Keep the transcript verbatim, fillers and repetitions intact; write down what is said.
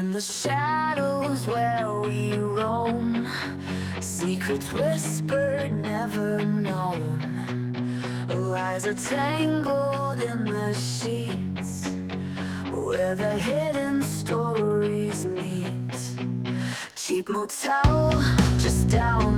In the shadows where we roam, secrets whispered, never known. Lies are tangled in the sheets, where the hidden stories meet. Cheap motel just down